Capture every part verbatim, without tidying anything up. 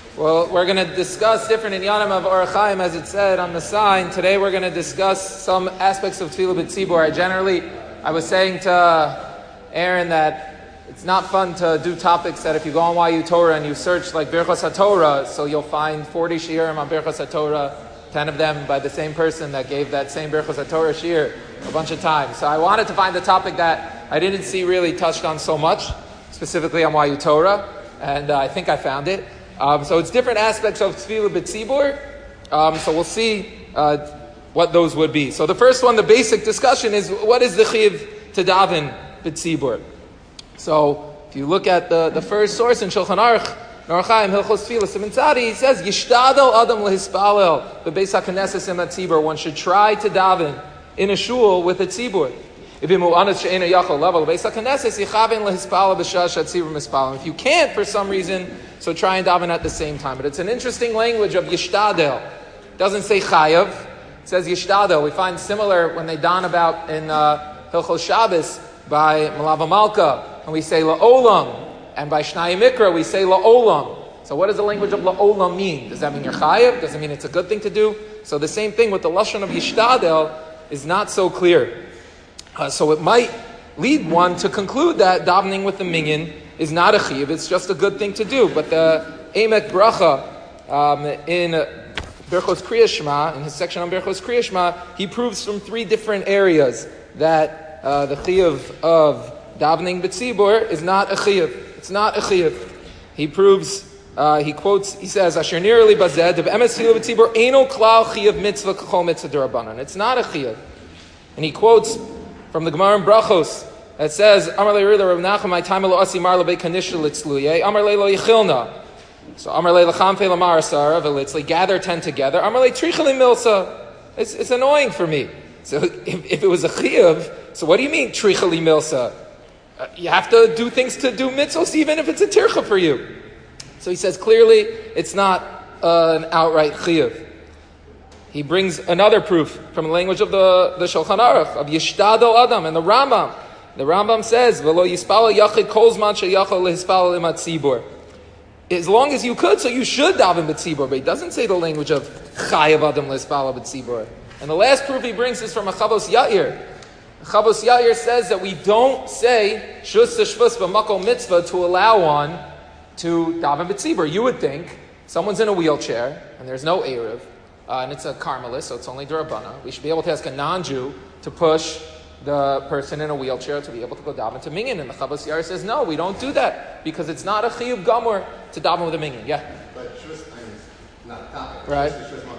Well, we're going to discuss different inyanim of Orach Chaim, as it said on the sign. Today we're going to discuss some aspects of Tefillah B'tzibur. I generally, I was saying to Aaron that it's not fun to do topics that if you go on Y U Torah and you search like Birchos HaTorah, so you'll find forty shiurim on Birchos HaTorah, ten of them by the same person that gave that same Birchos HaTorah shiur a bunch of times. So I wanted to find a topic that I didn't see really touched on so much, specifically on Y U Torah, and uh, I think I found it. Um, so it's different aspects of Tefillah B'tzibur. Um, so we'll see uh, what those would be. So the first one, the basic discussion is, what is the chiv to daven B'tzibur? So if you look at the, the first source in Shulchan Aruch, Orach Chaim, Hilchos Tefillah, Siman Tzadi, he says, Yishtadel Adam lehispalel b'beis haKnesses im hatzibur. One should try to daven in a shul with a tzibur. If you can't for some reason, so try and daven at the same time. But it's an interesting language of yishtadel. It doesn't say chayav. It says yishtadel. We find similar when they dawn about in uh, Hilchos Shabbos by Malava Malka, and we say la'olam. And by Shnai Mikra we say la'olam. So what does the language of la'olam mean? Does that mean you're chayav? Does it mean it's a good thing to do? So the same thing with the lashon of yishtadel is not so clear. Uh, so it might lead one to conclude that davening with the minyan is not a chiyuv, it's just a good thing to do. But the Emek Bracha um, in Berchos Kriya Shema, in his section on Berchos Kriya Shema, he proves from three different areas that uh, the chiyuv of davening b'tzibur is not a chiyuv. It's not a chiyuv. He proves, uh, he quotes, he says, Asher nirli bazed, of emes chiyuv b'tzibur, eino klal chiyuv mitzvah k'chol mitzvah d'Rabbanan. It's not a chiyuv. And he quotes from the Gemara in Brachos, that says, Amar le Rida Rav Nachum, my time lo asi mar lebei kanisha litzluye, Amar le lo yichilna. So Amar le lachamfe lamar asara v'litzli, gather ten together. Amar le tricheli milsa. It's, it's annoying for me. So if, if it was a chiyuv, so what do you mean tricheli milsa? Uh, you have to do things to do mitzvos even if it's a tircha for you. So he says clearly it's not uh, an outright chiyuv. He brings another proof from the language of the, the Shulchan Aruch, of Yishtadel Adam, and the Rambam. The Rambam says, V'lo yispala yachid kol zman sheyachol lehispala im hatzibur. As long as you could, so you should daven b'tzibur. But he doesn't say the language of chayav adam lehispala b'tzibur. And the last proof he brings is from a Chavos Yair. Chavos Yair says that we don't say shus shvus b'makom mitzvah to allow one to daven b'tzibur. You would think someone's in a wheelchair and there's no eruv. Uh, and it's a Carmelist, so it's only D'Rabbana. We should be able to ask a non-Jew to push the person in a wheelchair to be able to go daven to minyan. And the Chavos Yair says, no, we don't do that, because it's not a chiyuv gamur to daven with a minyan. Yeah? But shus is not a topic. Right.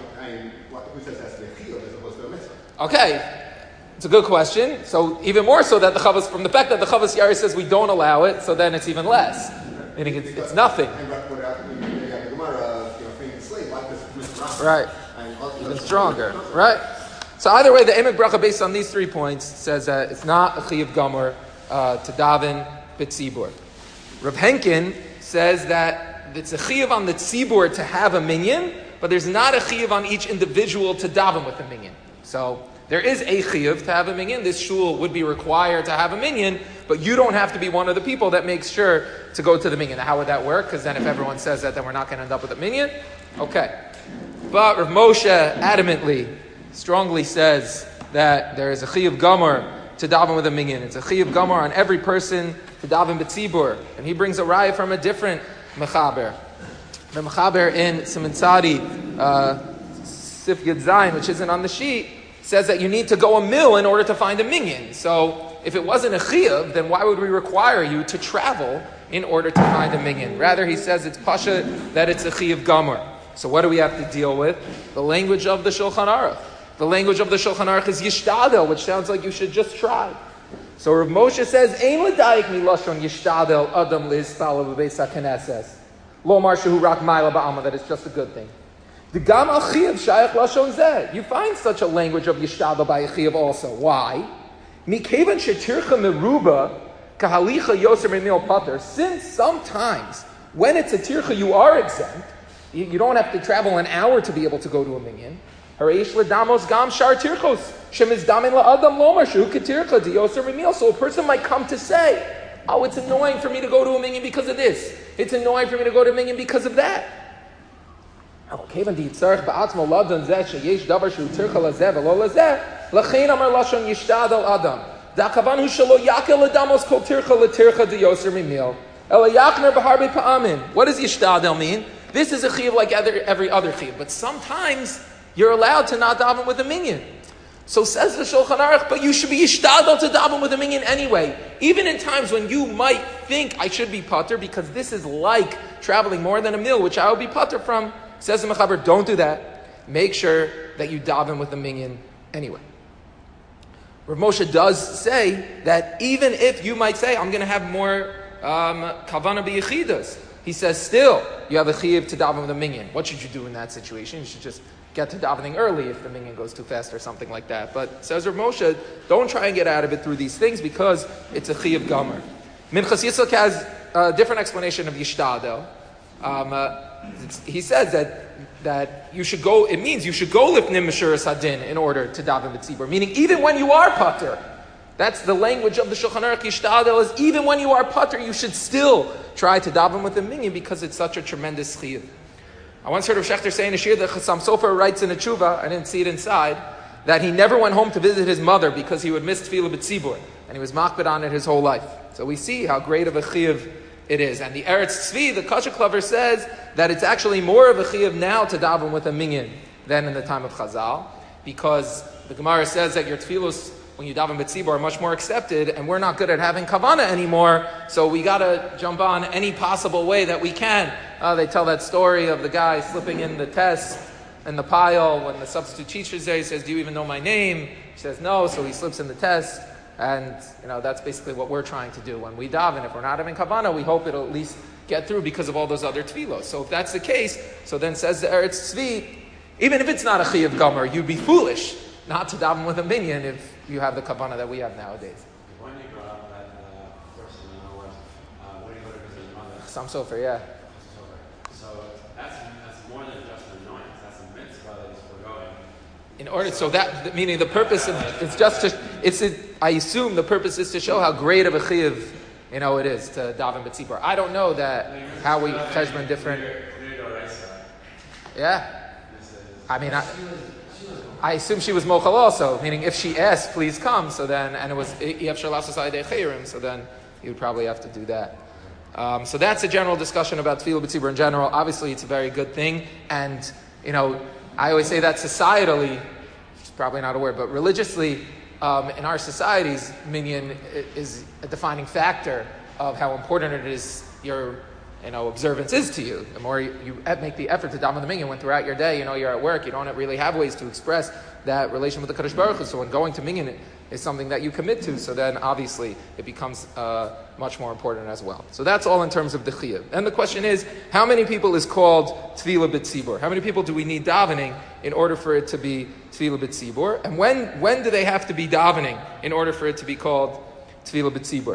Who says that's the chiyuv as opposed to a mitzvah? Okay. It's a good question. So even more so that the Chavos, from the fact that the Chavos Yair says we don't allow it, so then it's even less. Meaning it's, it's nothing. Right. Even stronger, right? So either way, the Emek Bracha, based on these three points, says that it's not a chiyuv gamur uh, to daven b'tzibur. Rav Henkin says that it's a chiyuv on the tzibur to have a minyan, but there's not a chiyuv on each individual to daven with a minyan. So there is a chiyuv to have a minyan. This shul would be required to have a minyan, but you don't have to be one of the people that makes sure to go to the minyan. Now, how would that work? Because then if everyone says that, then we're not going to end up with a minyan. Okay. But Rav Moshe adamantly, strongly says that there is a chiyuv gamur to daven with a minyan. It's a chiyuv gamur on every person to daven b'tzibur. And he brings a raya from a different mechaber. The mechaber in Siman Tzadi, uh, Sif Yud Zayin, which isn't on the sheet, says that you need to go a mil in order to find a minyan. So if it wasn't a chiyuv, then why would we require you to travel in order to find a minyan? Rather, he says it's pasha that it's a chiyuv gamur. So what do we have to deal with? The language of the Shulchan Aruch. The language of the Shulchan Aruch is yishtadel, which sounds like you should just try. So Rav Moshe says, Ein l'dayik milashon yishtadel adam lehispala b'beis haKnesses. Lo mar shehu rak ma'ila ba'alma, that it's just a good thing. The gam al chiyuv shayach lashon zeh. You find such a language of yishtadel by a chiyuv also. Why? Mikevan shetircha meruba kahalicha yoser memil pater. Since sometimes when it's a tircha you are exempt, you don't have to travel an hour to be able to go to a minyan. So a person might come to say, oh, it's annoying for me to go to a minyan because of this. It's annoying for me to go to a minyan because of that. כיוון דיצטרך בעצמו לדון זה שיש דבר שהוא טרחה לזה ולא לזה, לכן אמר לשון ישתדל אדם. והכוונה הוא שלא יקל לדמוס כל טרחה לטרחה דיוסר ממיל, אלא יחמר בהרבה פעמים. What does yishtadel mean? This is a chiyuv like every, every other chiyuv, but sometimes you're allowed to not daven with a minyan. So says the Shulchan Aruch, but you should be yishtadel to daven with a minyan anyway, even in times when you might think I should be pater, because this is like traveling more than a mil, which I will be pater from. Says the Mechaber, don't do that. Make sure that you daven with a minyan anyway. Rav Moshe does say that even if you might say, I'm going to have more kavana b'yechidas, he says still, you have a chiyuv to daven with a minyan. What should you do in that situation? You should just get to davening early if the minyan goes too fast or something like that. But says Rav Moshe, don't try and get out of it through these things because it's a chiyuv gomer. Minchas Yitzchak has a different explanation of yishtadel. Um, uh, he says that that you should go, it means you should go lifnim mishuras hadin in order to daven b'tzibur, meaning even when you are pater. That's the language of the Shulchan Aruch. Yishtadel is even when you are pater, you should still try to daven with a minyan because it's such a tremendous chiyuv. I once heard of Shechter saying a shir that Chassam Sofer writes in a tshuva, I didn't see it inside, that he never went home to visit his mother because he would miss tefillah b'tzibur, and he was makbid on it his whole life. So we see how great of a chiyuv it is. And the Eretz Tzvi, the Kasha Klover, says that it's actually more of a chiyuv now to daven with a minyan than in the time of Chazal, because the Gemara says that your tefillos, when you daven b'tzibur, are much more accepted, and we're not good at having kavana anymore, so we got to jump on any possible way that we can. Uh, they tell that story of the guy slipping in the test in the pile when the substitute teacher's there. He says, do you even know my name? He says, no, so he slips in the test. And, you know, that's basically what we're trying to do. When we daven, if we're not having kavana, we hope it'll at least get through because of all those other tefillos. So if that's the case, so then says the Eretz Tzvi, even if it's not a chiyuv gomer, you'd be foolish not to daven with a minyan if you have the kavana that we have nowadays. When you brought up that uh, person, in other words, uh, when you go to visit your mother, Chassam Sofer, yeah. so that's, that's more than just an annoyance. That's a mitzvah that he's foregoing. In order, so that, meaning the purpose of, it's just to, it's, a, I assume the purpose is to show how great of a chiyuv, you know, it is to daven b'tzibur. I don't know that, how we cheshbon different. Yeah. I mean, I, I assume she was mochal also, meaning if she asked, please come, so then, and it was, so then you would probably have to do that. Um, so that's a general discussion about tefillah b'tzibur in general. Obviously, it's a very good thing, and, you know, I always say that societally, which is probably not a word, but religiously, um, in our societies, minyan is a defining factor of how important it is your, you know, observance is to you. The more you, you make the effort to daven the minyan, when throughout your day, you know, you're at work, you don't really have ways to express that relation with the Kadosh Baruch Hu. So when going to minyan is something that you commit to, so then obviously it becomes uh, much more important as well. So that's all in terms of the chiyuv. And the question is, how many people is called tefillah b'tzibur? How many people do we need davening in order for it to be tefillah b'tzibur? And when when do they have to be davening in order for it to be called tefillah b'tzibur?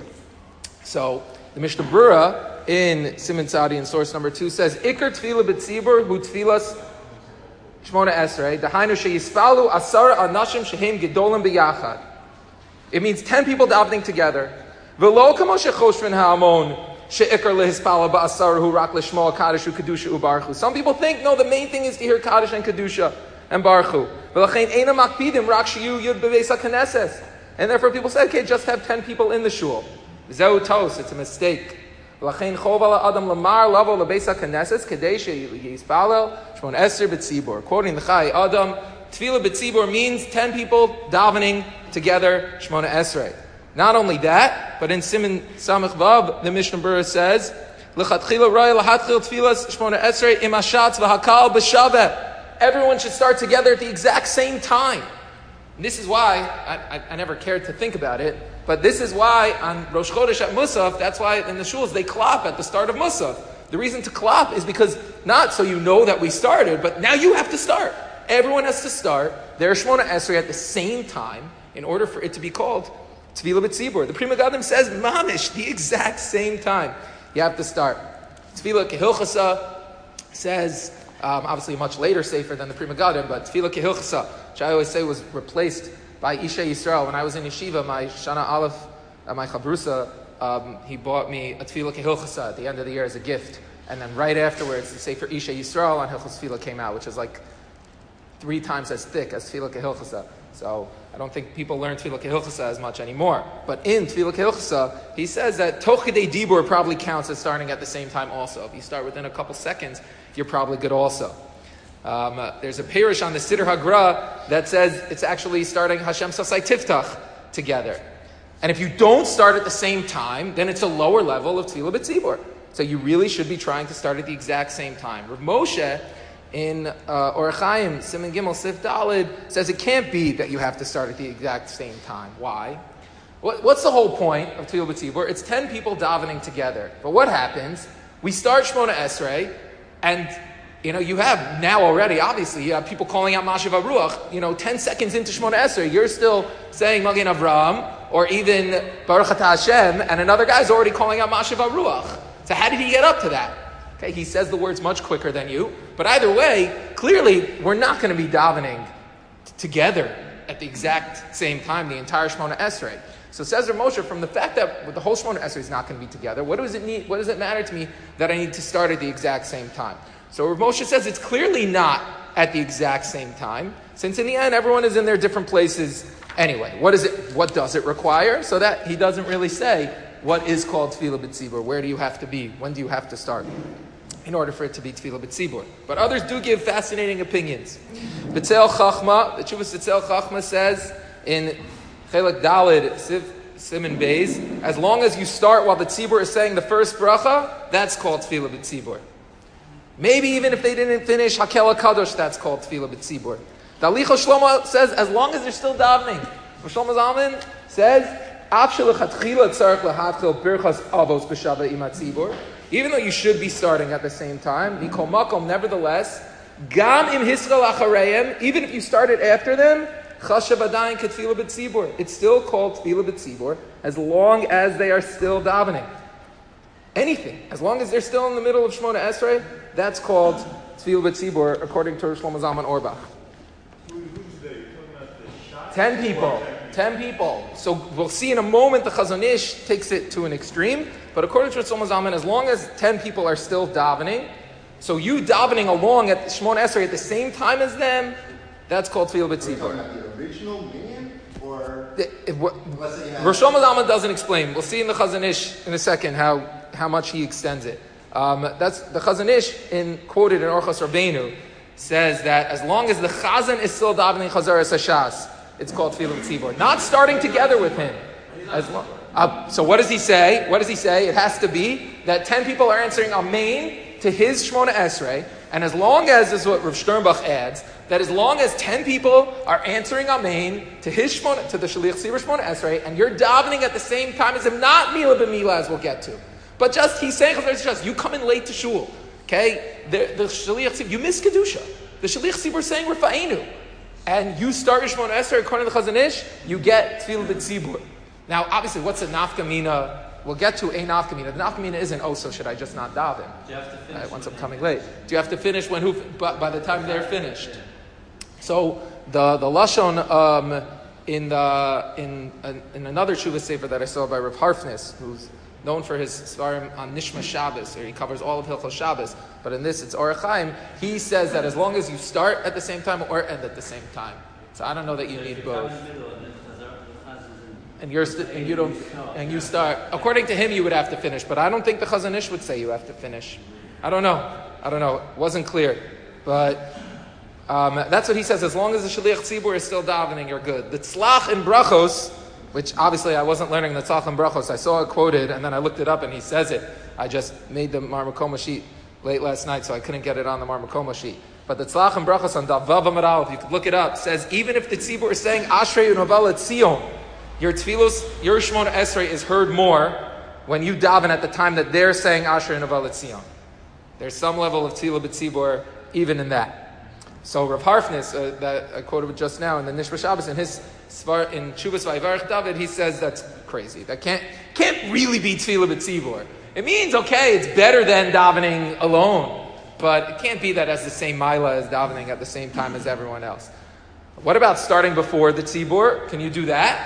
So the Mishnah Berurah in Siman Tzadi in source number two says, Ikar tefillah b'tzibur hu tefillas Shmona Esrei, Dahainu sheyispalu asara anashim shehem gedolim b'yachad. It means ten people davening together. V'lo kamo shechoshvin ha'amon she'ikar lehispala ba'asara hu rak l'shmo kaddish hu kedusha u baruch hu. Some people think, no, the main thing is to hear kaddish and kedusha and baruch hu. V'lachein eina makpidim rak sheyu yud beveis ha'knesses. And therefore people say, okay, just have ten people in the shul. Zeu tos, it's a mistake. V'lachein chov ala adam lamar lavo lebeis ha'knesses kedei sheyispalel shmon eser b'tzibur. Quoting the Chai Adam, tefillah b'tzibur means ten people davening together, Shmona Esrei. Not only that, but in Siman Samach Vav, the Mishnah Berurah says, L'chatchila raya l'hatchil tefillas Shmona Esrei im hashatz v'hakal b'shaveh. Everyone should start together at the exact same time. And this is why, I, I, I never cared to think about it, but this is why on Rosh Chodesh at Musaf, that's why in the shuls they klop at the start of Musaf. The reason to klop is because, not so you know that we started, but now you have to start. Everyone has to start their Shmona Esrei at the same time, in order for it to be called Tefillah B'tzibur. The Pri Megadim says, mamish, the exact same time. You have to start. Tefillah Kehilchasa says, um, obviously a much later sefer than the Pri Megadim, but Tefillah Kehilchasa, which I always say was replaced by Isha Yisrael. When I was in yeshiva, my Shana Aleph, uh, my Chabrusa, um, he bought me a Tefillah Kehilchasa at the end of the year as a gift. And then right afterwards, the Sefer Isha Yisrael on Hilchos Tefillah came out, which is like three times as thick as Tefillah Kehilchasa. So I don't think people learn Tefillah Kehilchasa as much anymore. But in Tefillah Kehilchasa, he says that Toch Kedei Dibur probably counts as starting at the same time also. If you start within a couple seconds, you're probably good also. Um, uh, there's a Perish on the Siddur Hagra that says it's actually starting Hashem Sasai Tiftach together. And if you don't start at the same time, then it's a lower level of Tefillah B'tzibur. So you really should be trying to start at the exact same time. Rav Moshe in uh, Orach Chaim, Siman Gimel Sif Dalid, says it can't be that you have to start at the exact same time. Why? What, what's the whole point of Tefillah B'tzibur? It's ten people davening together. But what happens? We start Shmona Esrei, and you know, you have now already, obviously, you have people calling out Mashiv HaRuach, you know, ten seconds into Shmona Esrei, you're still saying Magen Avraham, or even Baruch Atah Hashem, and another guy's already calling out Mashiv HaRuach. So how did he get up to that? Okay, he says the words much quicker than you, but either way, clearly, we're not going to be davening t- together at the exact same time, the entire Shmona Esrei. So says Rav Moshe, from the fact that the whole Shmona Esrei is not going to be together, what does it need? What does it matter to me that I need to start at the exact same time? So Rav Moshe says it's clearly not at the exact same time, since in the end everyone is in their different places anyway. What is it? What does it require? So that he doesn't really say what is called Tefillah B'tzibur. Where do you have to be? When do you have to start in order for it to be Tefillah B'tzibur? But others do give fascinating opinions. B'tzel Chachma, the Chuvas B'tzel Chachma says in Chelek Dalid Siman Beis, as long as you start while the tzibur is saying the first bracha, that's called Tefillah B'tzibur. Maybe even if they didn't finish Hakel HaKadosh, that's called Tefillah B'tzibur. The Alicha Shlomo says, as long as they're still davening. Shlomo Zalman says, even though you should be starting at the same time, nevertheless, even if you started after them, it's still called Tefillah B'tzibur, as long as they are still davening. Anything, as long as they're still in the middle of Shmona Esrei, that's called Tefillah B'tzibur, according to Shlomo Zalman Auerbach. Ten people. Ten people. So we'll see in a moment the Chazon Ish takes it to an extreme, but according to Shlomo Zalman, as long as ten people are still davening, so you davening along at Shmona Esrei at the same time as them, that's called Tefillah B'tzibur. The original minyan, or The- it- what- Rosh Shlomo Zalman doesn't explain. We'll see in the Chazon Ish in a second how, how much he extends it. Um, that's the Chazon Ish in quoted in Orchos Rabbeinu says that as long as the Chazan is still davening Chazaras Hashas, it's called Tefillah B'tzibur. Not starting together with him. As long, uh, so what does he say? What does he say? It has to be that ten people are answering Amen to his Shmona Esrei, and as long as, this is what Rav Sternbach adds, that as long as ten people are answering Amen to his Shmona, to the Shaliach Tzibur Shmona Esrei, and you're davening at the same time as him, not Mila B'Mila, as we'll get to, but just, he's saying, you come in late to shul, okay? The, the Shaliach Tzibur, you miss Kedusha. The Shaliach Tzibur is saying Rafa'inu. And you start your Shmona Esrei according to the Chazon Ish, you get Tefillah B'tzibur. Now, obviously, what's a nafkamina? We'll get to a nafkamina. The nafkamina isn't, oh, so should I just not daven? Do you have to finish? Right, once I'm coming late. Do you have to finish when who? By, by the time they're finished. So the the lashon um, in the in in another Shuvah Sefer that I saw by Rav Harfnis, who's known for his svarim on Nishma Shabbos, or he covers all of Hilchos Shabbos, but in this it's Orach Chaim, he says that as long as you start at the same time or end at the same time. So I don't know that you need both. And you're st- and you don't and you start according to him you would have to finish, but I don't think the Chazon Ish would say you have to finish. I don't know. I don't know. It wasn't clear, but um, that's what he says. As long as the Shaliach Tzibur is still davening, you're good. The Tzlach in Brachos, which obviously I wasn't learning the Tzlach in Brachos. I saw it quoted, and then I looked it up, and he says it. I just made the Marmakoma sheet late last night, so I couldn't get it on the Marmakoma sheet. But the Tzlach in Brachos on Dav Vav Amud Aleph, you could look it up, says even if the Tzibur is saying Ashrei Unaval Tzion, your Tfilos, your Shmona Esrei is heard more when you daven at the time that they're saying Ashrei Unaval Tzion. There's some level of Tefillah B'tzibur even in that. So Rav Harfnis, uh, that I quoted just now in the Nishma Shabbos, in his Svar, in Chuvas Vayivarech David, he says that's crazy. That can't can't really be Tefillah B'tzibur. It means, okay, it's better than davening alone, but it can't be that as the same Mila as davening at the same time as everyone else. What about starting before the Tzibur? Can you do that?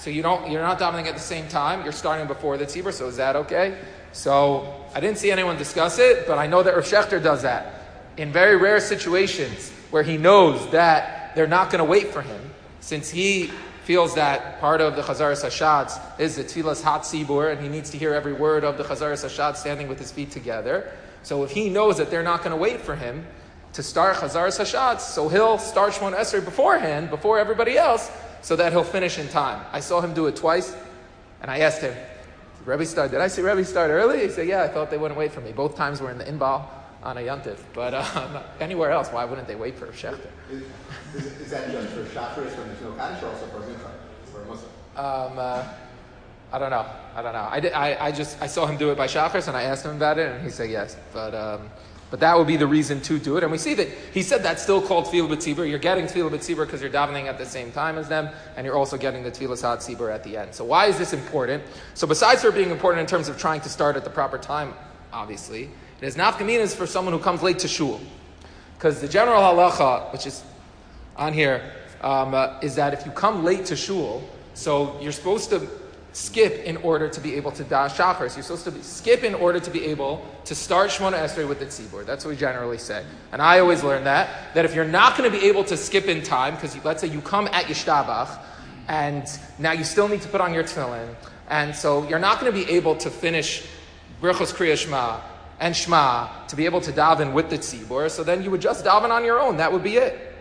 So you don't, you're not davening at the same time. You're starting before the tzibur. So is that okay? So I didn't see anyone discuss it, but I know that Rav Shechter does that. In very rare situations where he knows that they're not going to wait for him, since he feels that part of the Chazaras Hashatz is the Tfilas Hat Tzibur, and he needs to hear every word of the Chazaras Hashatz standing with his feet together. So if he knows that they're not going to wait for him to start Chazaras Hashatz, so he'll start Shmona Esrei beforehand, before everybody else, so that he'll finish in time. I saw him do it twice, and I asked him, did Rebbe start? Did I see Rebbe start early? He said, yeah, I thought they wouldn't wait for me. Both times were in the Inbal on a Yontif. But um, anywhere else, why wouldn't they wait for a Shechter? Is, is, is that just for Shacharis when there's no Kaddish, or also for Mincha, for a Muslim? Um, uh, I don't know. I don't know. I, did, I, I just I saw him do it by Shacharis, and I asked him about it, and he said yes. But um, but that would be the reason to do it. And we see that he said that's still called Tefillah B'Tzibur. You're getting Tefillah B'Tzibur because you're davening at the same time as them, and you're also getting the Tefillah Hat Tzibur at the end. So why is this important? So besides for being important in terms of trying to start at the proper time, obviously, it is nafkaminas for someone who comes late to shul. Because the general halacha, which is on here, um, uh, is that if you come late to shul, so you're supposed to skip in order to be able to da shachar. So you're supposed to be, skip in order to be able to start Shmona Esrei with the tzibur. That's what we generally say. And I always learn that, that if you're not going to be able to skip in time, because let's say you come at Yishtabach, and now you still need to put on your tefillin, and so you're not going to be able to finish Birchos Kriya Shema and Shema to be able to daven with the tzibur, so then you would just daven on your own. That would be it.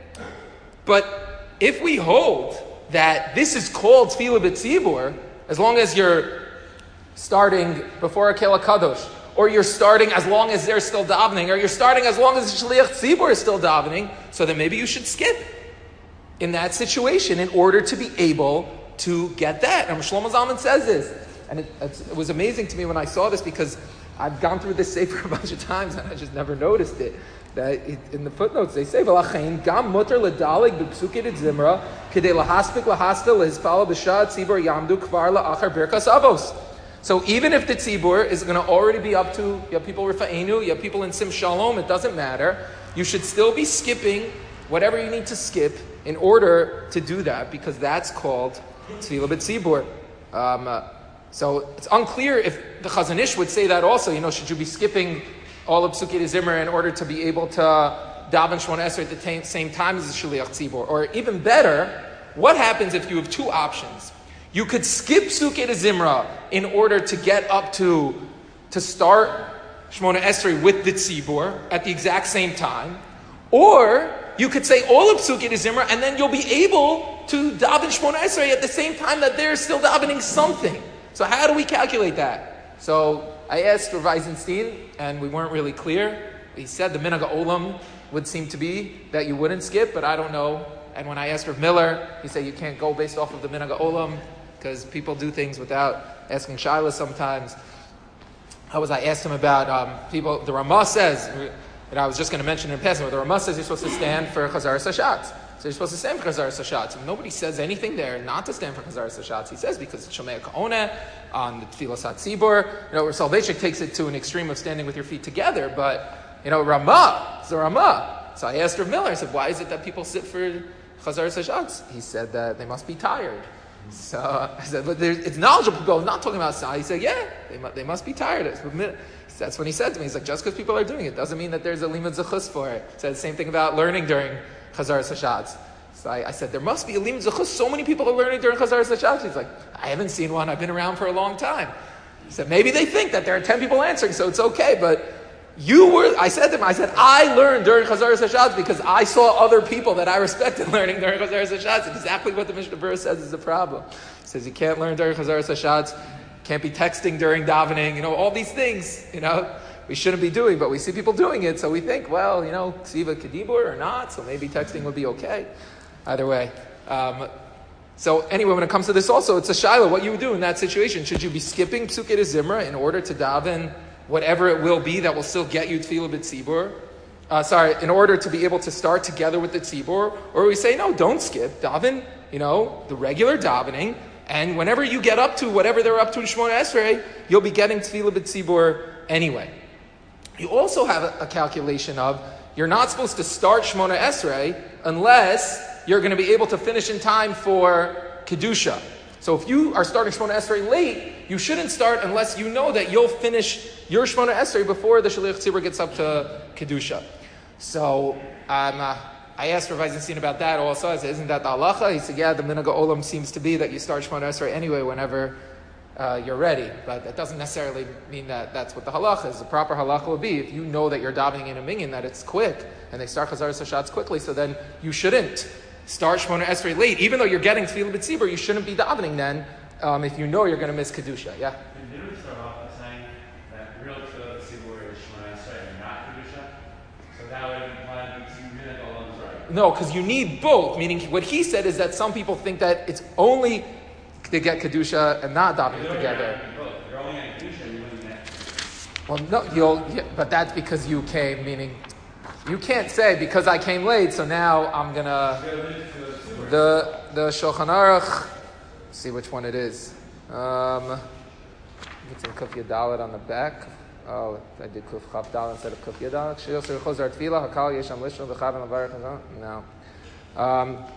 But if we hold that this is called Tefillah B'Tzibur, as long as you're starting before a Kela Kadosh, or you're starting as long as they're still davening, or you're starting as long as the Shliach Tzibur is still davening, so then maybe you should skip in that situation in order to be able to get that. And Shlomo Zalman says this, and it, it was amazing to me when I saw this, because I've gone through this sefer a bunch of times and I just never noticed it. That it, in the footnotes they say, "V'lachein gam muter ledalig b'psukei zimra kedei lahaspik lahasta lehizpala b'shad tzibur yamdu kvar la'achar birkas avos." So even if the tzibur is going to already be up to, you have people rifa'enu, you have people in sim shalom, it doesn't matter. You should still be skipping whatever you need to skip in order to do that, because that's called tefillah b'tzibur. Um, uh, so it's unclear if the Chazon Ish would say that also. You know, should you be skipping all of Psukei Zimra in order to be able to daven Shmona Esrei at the t- same time as the Shliach Tzibur? Or even better, what happens if you have two options? You could skip Psukei Zimra in order to get up to, to start Shmona Esrei with the Tzibur at the exact same time. Or you could say all of Psukei Zimra and then you'll be able to daven Shmona Esrei at the same time that they're still davening something. So how do we calculate that? So I asked Rav Eisenstein, and we weren't really clear. He said the Minhag Olam would seem to be that you wouldn't skip, but I don't know. And when I asked Rav Miller, he said you can't go based off of the Minhag Olam, because people do things without asking Shaila sometimes. How was I asked him about um, people, the Ramah says, and I was just going to mention it in passing, but the Ramah says you're supposed to stand for Chazaras Hashatz. So you're supposed to stand for Chazaras Hashatz. And nobody says anything there not to stand for Chazaras Hashatz. He says because it's Shomei Ka'oneh on the Tfilas HaTzibur. You know, Soloveitchik takes it to an extreme of standing with your feet together, but, you know, Ramah, it's a Ramah. So I asked Rav Miller, I said, why is it that people sit for Chazaras Hashatz? He said that they must be tired. So I said, but it's knowledgeable people. I'm not talking about Sa. He said, yeah, they, mu- they must be tired. That's when he said to me, he's like, just because people are doing it doesn't mean that there's a limud zechus for it. He said the same thing about learning during Chazaras Hashatz. So I, I said, there must be a limud zechus. So many people are learning during Chazaras Hashatz. He's like, I haven't seen one. I've been around for a long time. He said, maybe they think that there are ten people answering, so it's okay. But you were, I said to him, I said, I learned during Chazaras Hashatz because I saw other people that I respected learning during Chazaras Hashatz. Exactly what the Mishnah Berurah says is the problem. He says you can't learn during Chazaras Hashatz, can't be texting during davening, you know, all these things, you know, we shouldn't be doing, but we see people doing it, so we think, well, you know, Ksiva Kedibur or not, so maybe texting would be okay. Either way. Um, so anyway, when it comes to this also, it's a shaila, what you would do in that situation. Should you be skipping Psukei Zimra in order to daven whatever it will be that will still get you Tefillah B'Tzibur? Uh, sorry, in order to be able to start together with the Tzibur? Or we say, no, don't skip. Daven, you know, the regular davening, and whenever you get up to whatever they're up to in Shmona Esrei, you'll be getting Tefillah B'Tzibur anyway. You also have a, a calculation of, you're not supposed to start Shmona Esrei unless you're going to be able to finish in time for Kedusha. So if you are starting Shmona Esrei late, you shouldn't start unless you know that you'll finish your Shmona Esrei before the Shaliach Tzibur gets up to Kedusha. So um, uh, I asked Rav Eisenstein about that also. I said, isn't that the halacha? He said, yeah, the Minhag Olam seems to be that you start Shmona Esrei anyway whenever uh, you're ready. But that doesn't necessarily mean that that's what the halacha is. The proper halacha would be if you know that you're davening in a minyan, that it's quick, and they start Chazaras HaShatz quickly, so then you shouldn't start Shmona Esrei late. Even though you're getting Tefillah B'tzibur, you shouldn't be davening then um, if you know you're going to miss Kedusha. Yeah? Did we start off by saying that real Tefillah B'tzibur is Shmona Esrei and not Kedusha? So that would imply that Minhag Olam is right. No, because you need both. Meaning, what he said is that some people think that it's only to get Kedusha and not davening together. You're only getting Kedusha, you wouldn't get. Well, no, you'll, yeah, but that's because you came, meaning you can't say because I came late, so now I'm gonna. The the Shulchan Aruch, see which one it is. Um, it's in Kuf Yadalet on the back. Oh, I did Kuf Chav Dalet instead of Kuf Yadalet. Shil Sir Chozar Tefillah Hakal Yesham Lishon V'Chav and Levarach. No, um, I'm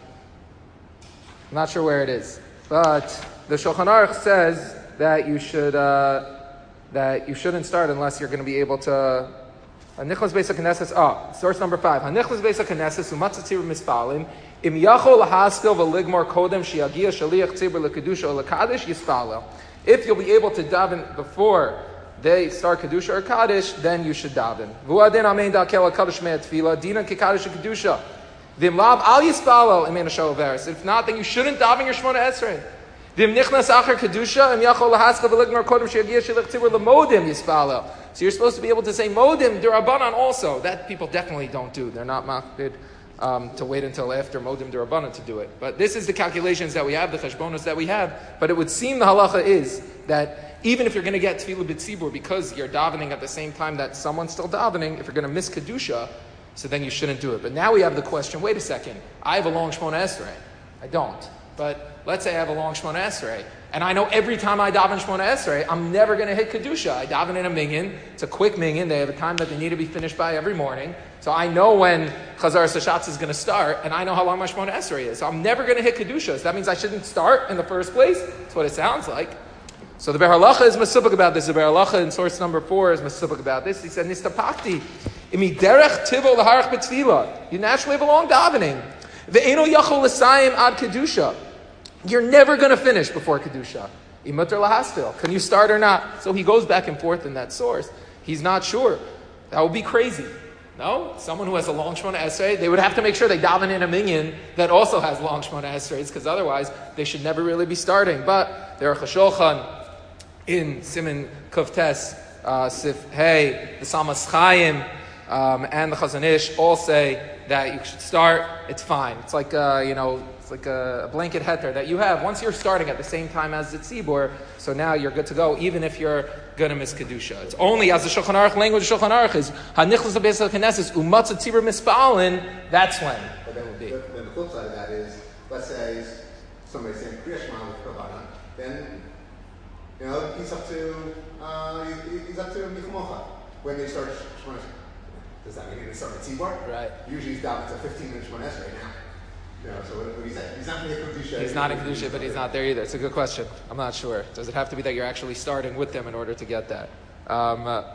not sure where it is, but the Shulchan Aruch says that you should uh, that you shouldn't start unless you're going to be able to. Hanichlas Beis HaKnesses. Ah, source number five. Hanichlas Beis HaKnesses umatzatzir mispalim im yachol lahastil v'ligmor kodem shiagia shaliach tzibur lekedusha or lekadish yispalel. If you'll be able to daven before they start kedusha or kaddish, then you should daven. V'uadin amein da'kel hakadosh me'at tefillah dina kekadish kedusha. V'im lav al yispalel imein hashal veris. If not, then you shouldn't daven your Shmona Esrei. V'im nichnas acher kedusha im yachol lahastil v'ligmor kodem shiagia shaliach tzibur lemodim yispalel. So you're supposed to be able to say modim durabanan also. That people definitely don't do. They're not makbid um, to wait until after modim durabanan to do it. But this is the calculations that we have, the cheshbonos that we have. But it would seem the halacha is that even if you're going to get tefillah b'tzibur because you're davening at the same time that someone's still davening, if you're going to miss kedusha, so then you shouldn't do it. But now we have the question, wait a second, I have a long Shmona Esrei. I don't. But let's say I have a long Shmona Esrei. And I know every time I daven Shmona Esrei, I'm never going to hit Kedusha. I daven in a minyan. It's a quick minyan. They have a time that they need to be finished by every morning. So I know when Chazaras HaShatz is going to start, and I know how long my Shmona Esrei is. So I'm never going to hit Kedusha. So that means I shouldn't start in the first place. That's what it sounds like. So the Be'er Halacha is Mesupik about this. The Be'er Halacha in source number four is Mesupik about this. He said, Nistapakti, imi derech tivo l'harach b'tfila. You naturally have a long davening. Ve'eno yachol l'sayim ad Kedusha. You're never going to finish before Kedusha. Imutar lahastil. Can you start or not? So he goes back and forth in that source. He's not sure. That would be crazy. No? Someone who has a long Shmona Esrei, they would have to make sure they daven in a minyan that also has long Shmona Esreis, because otherwise they should never really be starting. But there are Chashulchan in Siman Kuftes, uh, Sif Hey, the Samas Chaim, um, and the Chazon Ish all say that you should start. It's fine. It's like, uh, you know, it's like a, a blanket heter that you have. Once you're starting at the same time as the tzibur, so now you're good to go, even if you're going to miss Kedusha. It's only as the Shulchan Aruch language, the Shulchan Aruch is, hanichlas beis HaKnesses, umatzah tzibur mispalin, that's when but then, it would be. The, then the flip side of that is, let's say somebody's saying Kriya Shema with Kavana, then, you know, he's up to, uh, he, he's up to Michmocha. When they start Shemona, does that mean they start with Tzibur? Right. Usually he's down to fifteen minutes Shemona right now. You know, so what, what he said, he's not going to get Kedusha. He's not in Kedusha, but he's not there either. It's a good question. I'm not sure. Does it have to be that you're actually starting with them in order to get that? Um, uh,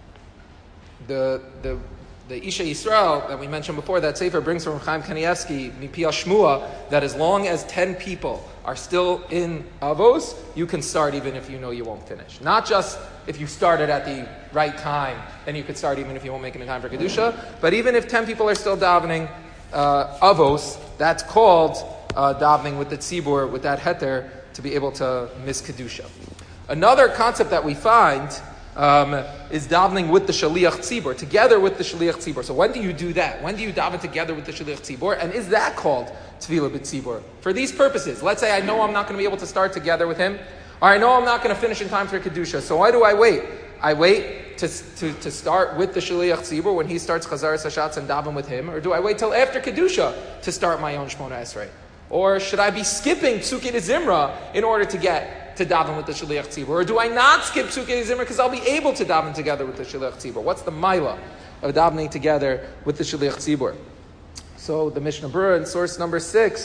the the the Isha Yisrael that we mentioned before, that Sefer brings from Chaim Kanievsky, Mipi Shmua, that as long as ten people are still in Avos, you can start even if you know you won't finish. Not just if you started at the right time, then you could start even if you won't make it in time for Kedusha, but even if ten people are still davening uh, Avos, that's called uh, davening with the tzibur, with that heter, to be able to miss Kedusha. Another concept that we find um, is davening with the shaliach tzibur, together with the shaliach tzibur. So when do you do that? When do you daven together with the shaliach tzibur? And is that called tefillah b'tzibur? For these purposes, let's say I know I'm not going to be able to start together with him, or I know I'm not going to finish in time for Kedusha. So why do I wait? I wait to, to, to start with the shaliach tzibur when he starts chazaras hashatz and daven with him, or do I wait till after Kedusha to start my own Shmona Esrei? Or should I be skipping Psukei de Zimra in order to get to daven with the Shaliach Tzibur? Or do I not skip Psukei de Zimra because I'll be able to daven together with the Shaliach Tzibur? What's the maila of davening together with the Shaliach Tzibur? So the Mishnah Berurah in source number six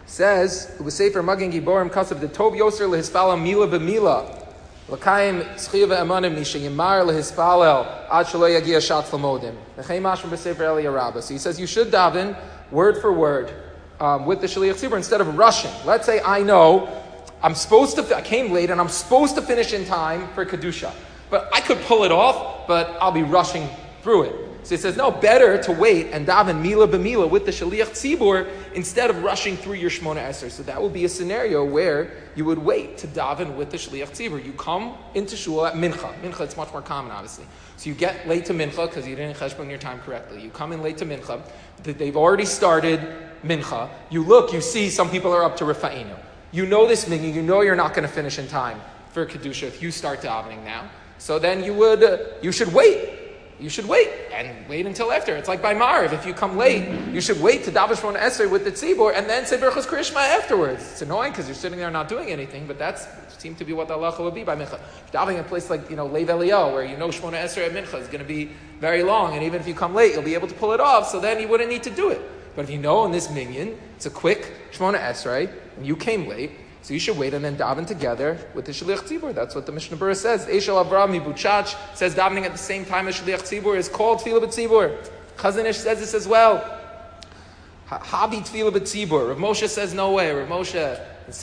says, "U'sefer Magen Giborim Kasav the Tov Yoser lehispalel mila b'mila." L'kaim tzchiva emanim nisha yimar lehispalel ad shelo yagia shatz lamodim. V'chein mashma b'sefer Eliyah Rabbah. So he says you should daven word for word um, with the shliach tzibur instead of rushing. Let's say I know I'm supposed to. I came late and I'm supposed to finish in time for kedusha, but I could pull it off, but I'll be rushing through it. So he says, no, better to wait and daven mila b'mila with the shaliach tzibur instead of rushing through your Shmona Esrei. So that would be a scenario where you would wait to daven with the shaliach tzibur. You come into shul at mincha. Mincha, it's much more common, obviously. So you get late to mincha because you didn't cheshbon your time correctly. You come in late to mincha. They've already started mincha. You look, you see some people are up to rifa'inu. You know this minyan. You know you're not going to finish in time for kedusha if you start davening now. So then you would, uh, you should wait. You should wait and wait until after. It's like by Mariv. If you come late, you should wait to daven Shmona Esrei with the tzibur and then say Berachos Kriyashma afterwards. It's annoying because you're sitting there not doing anything, but that's seemed to be what the halacha would be by mincha. Davening in a place like you know Lev Eliyahu, where you know Shmona Esrei at mincha is going to be very long, and even if you come late, you'll be able to pull it off. So then you wouldn't need to do it. But if you know in this minyan, it's a quick Shmona Esrei, and you came late. So you should wait and then daven together with the Shaliach Tzibur. That's what the Mishnah Berurah says. Eshel Avraham Mibuchach says davening at the same time as Shaliach Tzibur is called Tefillah B'Tzibur. Chazon Ish says this as well. Habi Tefillah B'Tzibur. Rav Moshe says no way. Rav Moshe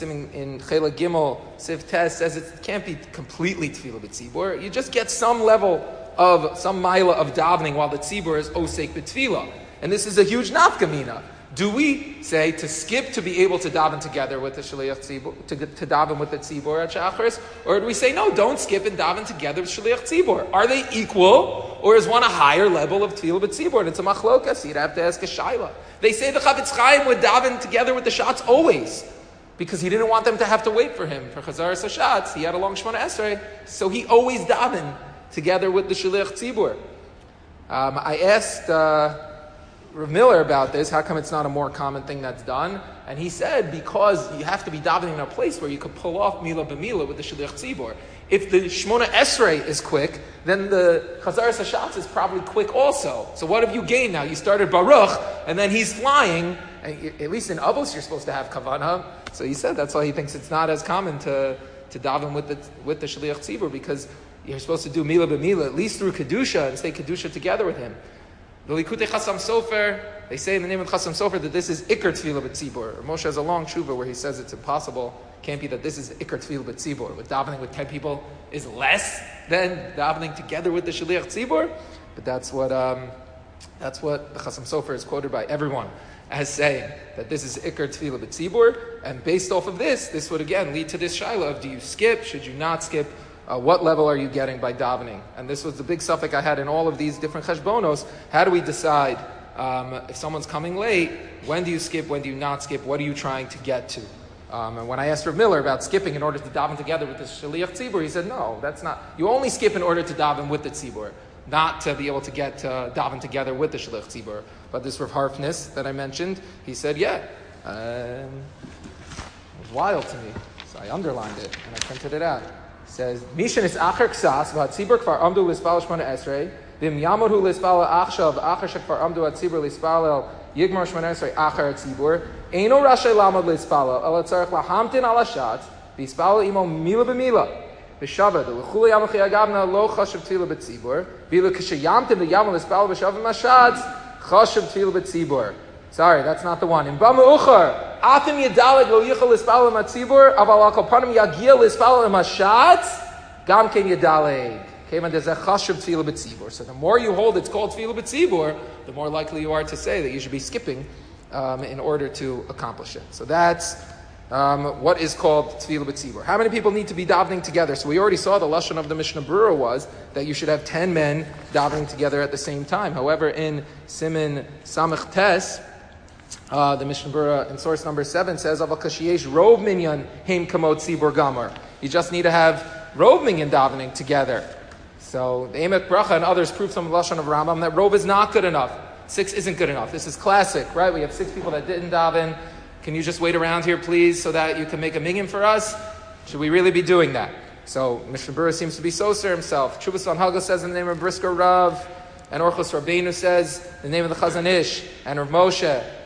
in Chela Gimel Siv Tes says it can't be completely Tefillah B'Tzibur. You just get some level of, some mila of davening while the Tzibur is Osek B'Tefillah. And this is a huge nafkamina. Do we say to skip to be able to daven together with the Shaliach Tzibur, to, to daven with the Tzibur at Shacharis? Or do we say, no, don't skip and daven together with Shaliach Tzibur? Are they equal? Or is one a higher level of Tefillah B'Tzibur? And it's a machlokas, so you'd have to ask a shaila. They say the Chavetz Chaim would daven together with the Shatz always, because he didn't want them to have to wait for him. For Chazaras HaShatz, he had a long Shmona Esrei, so he always davened together with the Shaliach Tzibur. Um, I asked... Uh, Rav Miller about this, how come it's not a more common thing that's done? And he said, because you have to be davening in a place where you could pull off Mila b'Mila with the Shaliach Tzibur. If the Shmona Esrei is quick, then the Chazaras HaShatz is probably quick also. So what have you gained now? You started Baruch, and then he's flying, and at least in Avos you're supposed to have Kavanah. So he said that's why he thinks it's not as common to, to daven with the, with the Shaliach Tzibur, because you're supposed to do Mila b'Mila, at least through Kedusha, and say Kedusha together with him. The Likutei Chasam Sofer, they say in the name of Chasam Sofer that this is Iker Tefillah B'Tzibur. Moshe has a long tshuva where he says it's impossible. Can't be that this is Iker Tefillah B'Tzibur. With davening with ten people is less than davening together with the Shaliach Tzibur. But that's what um, that's what the Chasam Sofer is quoted by everyone as saying, that this is Iker Tefillah B'Tzibur. And based off of this, this would again lead to this shaila of, do you skip, should you not skip? Uh, what level are you getting by davening? And this was the big suffix I had in all of these different cheshbonos. How do we decide um, if someone's coming late? When do you skip? When do you not skip? What are you trying to get to? Um, and when I asked Rav Miller about skipping in order to daven together with the Shaliach Tzibur, he said, no, that's not. You only skip in order to daven with the Tzibur, not to be able to get uh, daven together with the Shaliach Tzibur. But this Rav Harfness that I mentioned, he said, yeah. Um, it was wild to me. So I underlined it and I printed it out. Says Mishan is acher ksas v'hatzibur kvar amdu lispal shmona esrei v'im yamodhu lispal achshav acher shekvar amdu hatzibur lispal yigmar shmona esrei acher hatzibur eino rashay lamad lispal el tzarich lahamtin al hashatz v'yispal imo mila b'mila v'shaved l'chuli yamachi agavna lo chashav tefillah b'tzibur v'ila k'sheyamtim v'yamal lispal v'shaved mashatz chashav tefillah b'tzibur. Sorry, that's not the one. In Bama Uchar, Atim Yedaleg Lo Yichel Lispal Matzibur, Aval Al Panim Yagia Lispal Mashatz, Gam Ken Yedaleg. Keman there's a Chashav Tefillah B'Tzibur. So the more you hold, it's called Tefillah B'Tzibur, the more likely you are to say that you should be skipping um, in order to accomplish it. So that's um, what is called Tefillah B'Tzibur. How many people need to be davening together? So we already saw the lashon of the Mishnah Berurah was that you should have ten men davening together at the same time. However, in Siman Samech Tes, Uh, the Mishnah Berurah in source number seven says, "Aval kashiyesh rov minyan heim kamot tzibur gamar." You just need to have rov minyan davening together. So the Emek Bracha and others prove from the lashon of Rambam that rov is not good enough. Six isn't good enough. This is classic, right? We have six people that didn't daven. Can you just wait around here, please, so that you can make a minyan for us? Should we really be doing that? So Mishnah Berurah seems to be Soser himself. Chuvas Sanhaga says in the name of Brisker Rav, and Orchos Rabbeinu says in the name of the Chazon Ish and Rav Moshe.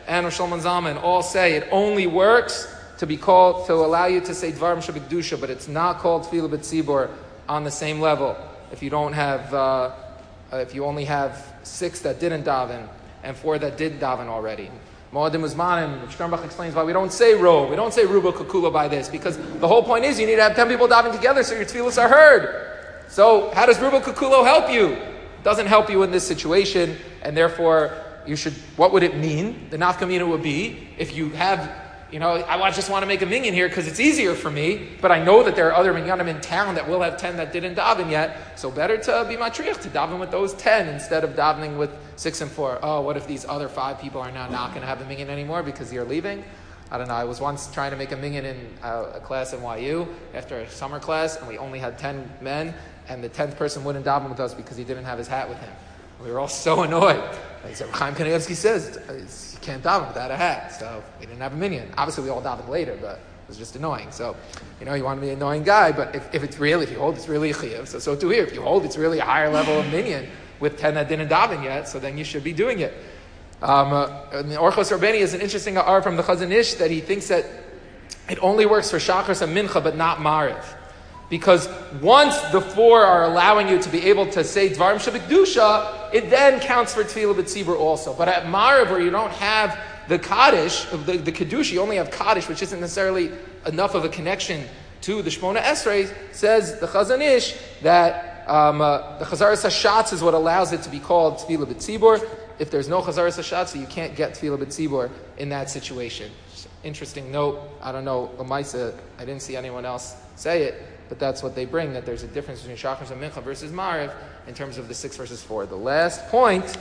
and Rosh Hashanah Zalman all say it only works to be called, to allow you to say Dvarim Shabbat, but it's not called Tefillah B'Tzibur on the same level. If you don't have, uh, if you only have six that didn't daven and four that did daven already. Moadim Uzmanim, Sternbach explains why we don't say Ro, we don't say Ruba Kukula by this, because the whole point is you need to have ten people davening together so your tefillahs are heard. So how does Ruba Kukulo help you? It doesn't help you in this situation, and therefore you should, what would it mean? The nafkamina would be, if you have, you know, I just want to make a minyan here because it's easier for me, but I know that there are other minyanim in town that will have ten that didn't daven yet, so better to be matriach, to daven with those ten instead of davening with six and four. Oh, what if these other five people are now not going to have a minyan anymore because you're leaving? I don't know. I was once trying to make a minyan in uh, a class in Y U after a summer class, and we only had ten men, and the tenth person wouldn't daven with us because he didn't have his hat with him. We were all so annoyed. Like so Chaim Kanievsky says, you can't daven without a hat. So we didn't have a minyan. Obviously, we all davened later, but it was just annoying. So, you know, you want to be an annoying guy, but if, if it's really, if you hold, it's really a chiyuv. So, so too here. If you hold, it's really a higher level of minyan with ten that didn't daven yet, so then you should be doing it. Um, uh, and the Orchos Rabbani is an interesting ar from the Chazon Ish that he thinks that it only works for Shachris and Mincha, but not Mariv. Because once the four are allowing you to be able to say Dvarim Shabbat, it then counts for Tefillah B'Tzibur also. But at Mariv, where you don't have the Kaddish, the, the Kiddush, you only have Kaddish, which isn't necessarily enough of a connection to the Shmona Esrei, says the Chazon Ish that um, uh, the Chazaras HaShatz is what allows it to be called Tefillah B'Tzibur. If there's no Chazaras HaShatz, you can't get Tefillah B'Tzibur in that situation. Interesting note. I don't know, Lamaisa, I didn't see anyone else say it, but that's what they bring, that there's a difference between Shachris and Mincha versus Mariv in terms of the six versus four. The last point,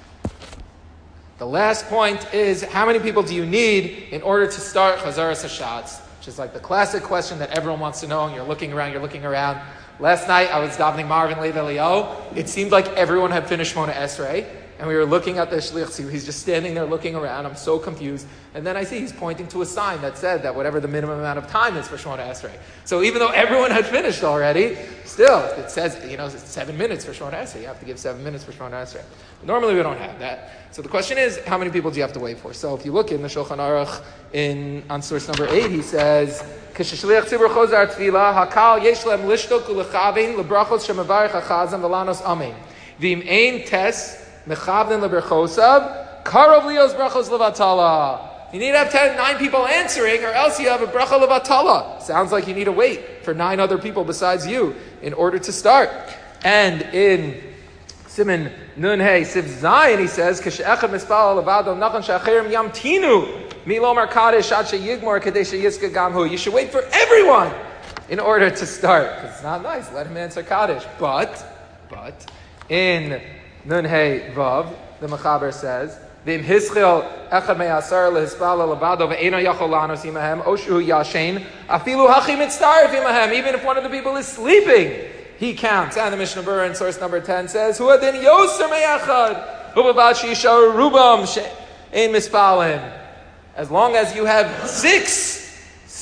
the last point is, how many people do you need in order to start Chazaras HaShatz? Which is like the classic question that everyone wants to know, and you're looking around, you're looking around. Last night, I was davening Marvin Lev Eliyahu. It seemed like everyone had finished Shmona Esrei, and we were looking at the Shlich Tzibur. He's just standing there looking around. I'm so confused. And then I see he's pointing to a sign that said that whatever the minimum amount of time is for Shmona Esrei. So even though everyone had finished already, still, it says, you know, it's seven minutes for Shmona Esrei. You have to give seven minutes for Shmona Esrei. But normally we don't have that. So the question is, how many people do you have to wait for? So if you look in the Shulchan Aruch, in, on source number eight, he says, K'sheshliach tzibur chozar tefillah, hakal yesh lem lishtok u'lechavin, lebrachos shemavarich hachazam v'lanos amen. V'im ein tes, mechavden leberchosab, karov lios brachos levatala. You need to have ten, nine people answering, or else you have a bracha levatala. Sounds like you need to wait for nine other people besides you in order to start. And in Siman Nun Hey Siv Zayin, he says, "K'she'echad mispal levado nachon she'achirim yamtinu milomar kadesh ad sheyigmor kadesh sheyiska gamhu." You should wait for everyone in order to start, because it's not nice. Let him answer kadesh. But, but in Nun Hey Vav, the Mechaber says, "V'im hischil echad me'asar lehispal levado ve'eno yachol lanos imahem oshu yashen afilu hachi mitzaref imahem." Even if one of the people is sleeping, he counts. And the Mishnah Berurah in source number ten says, "Hu adin yoser me'achad u'bavad she'yisharu rubam she'ein mispalim." As long as you have six,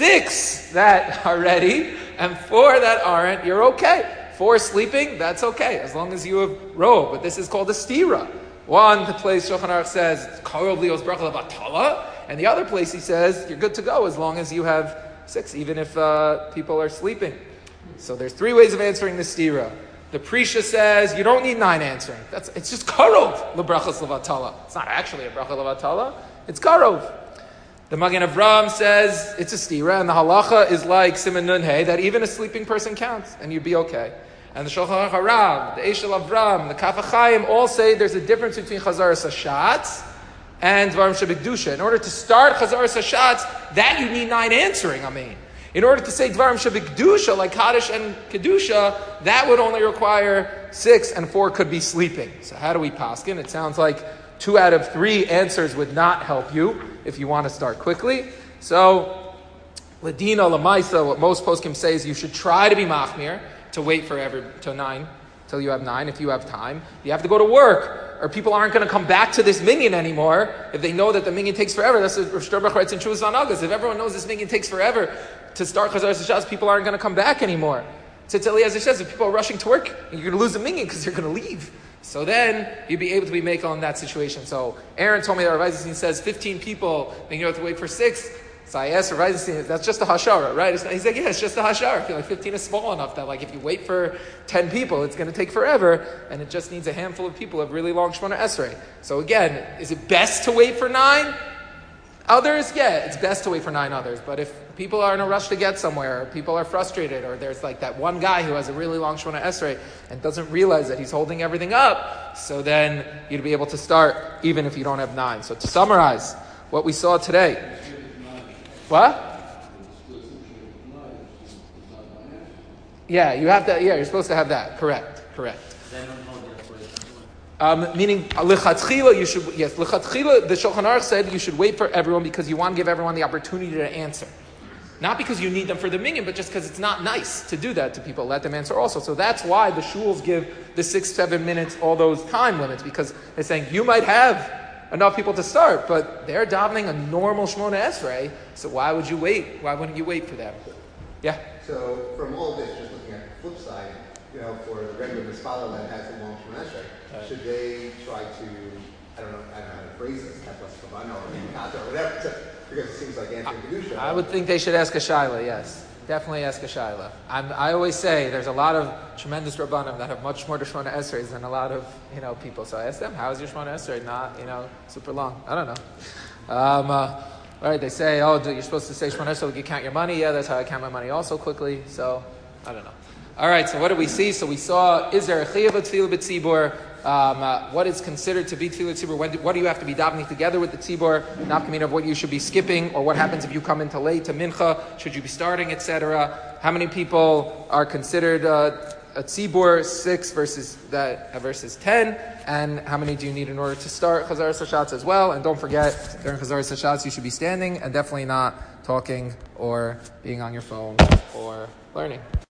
six that are ready and four that aren't, you're okay. Four sleeping, that's okay, as long as you have row. But this is called a stira. One the place Shulchan Aruch says karov lios bracha levatala, and the other place he says you're good to go as long as you have six, even if uh, people are sleeping. So there's three ways of answering the stira. The Prisha says you don't need nine answering. That's it's just karov lebrachas levatala. It's not actually a bracha levatala. It's karov. The Magen Avraham says it's a stira, and the halacha is like Siman Nun Hey, that even a sleeping person counts, and you'd be okay. And the Shulchan Aruch Harav, the Eshel Avram, the Kaf HaChaim all say there's a difference between Chazaras HaShatz and Dvarim Shebekdusha. In order to start Chazaras HaShatz, that you need nine answering, I mean. In order to say Dvarim Shebekdusha, like Kaddish and Kedusha, that would only require six, and four could be sleeping. So how do we paskin? It sounds like two out of three answers would not help you if you want to start quickly. So, Ladina, Lamaisa, what most poskim say is you should try to be machmir, to wait for every, till nine, till you have nine, if you have time. You have to go to work, or people aren't going to come back to this minyan anymore if they know that the minyan takes forever. That's what Rav Sternbach writes in Shuvas Vanagas. If everyone knows this minyan takes forever to start Chazaras HaShatz, people aren't going to come back anymore. Tzitz Eliezer says, if people are rushing to work, you're going to lose the minyan because you're going to leave. So then you'd be able to be makel in that situation. So Aaron told me that Rav Eisenstein says fifteen people, then you have to wait for six. So I asked Rav Eisenstein, that's just a hashara, right? He's like, yeah, it's just a hashara. I feel like fifteen is small enough that like if you wait for ten people, it's going to take forever, and it just needs a handful of people who have really long Shemona Esrei. So again, is it best to wait for nine others? Yeah, it's best to wait for nine others. But if people are in a rush to get somewhere, or people are frustrated, or there's like that one guy who has a really long Shemona Esrei and doesn't realize that he's holding everything up, so then you'd be able to start even if you don't have nine. So to summarize what we saw today. What? Yeah, you have to. Yeah, you're supposed to have that. Correct. Correct. Um, meaning, lechatchila, you should, yes, lechatchila, the Shulchan Aruch said you should wait for everyone because you want to give everyone the opportunity to answer. Not because you need them for the minyan, but just because it's not nice to do that to people. Let them answer also. So that's why the shuls give the six, seven minutes, all those time limits, because they're saying you might have enough people to start, but they're davening a normal Shemona Esrei, so why would you wait? Why wouldn't you wait for them? Yeah? So from all of this, just looking at the flip side, you know, for the regular Mispala that has a long Shemona Esrei, right. Should they try to, I don't know, I don't know how to phrase this, or whatever, because it seems like answering Kedusha. I would think they should ask a Shaila, yes. Definitely ask a Shaila. I'm, I always say there's a lot of tremendous Rabbanim that have much more to Shemona Esreis than a lot of, you know, people. So I ask them, how is your Shemona Esrei not, you know, super long? I don't know. Um, uh, all right, they say, oh, you're supposed to say Shemona Esrei so you count your money. Yeah, that's how I count my money also quickly. So, I don't know. All right, so what did we see? So we saw, is there a Chiyuv Tefillah B'Tzibur? Um, uh, what is considered to be Tefillah Tzibur? When do, what do you have to be davening together with the Tzibur? Nafkamina of what you should be skipping, or what happens if you come into late to Mincha? Should you be starting, et cetera? How many people are considered uh, a Tzibur? Six versus that uh, versus ten, and how many do you need in order to start Chazaras Hashatz as well? And don't forget, during Chazaras Hashatz, you should be standing and definitely not talking or being on your phone or learning.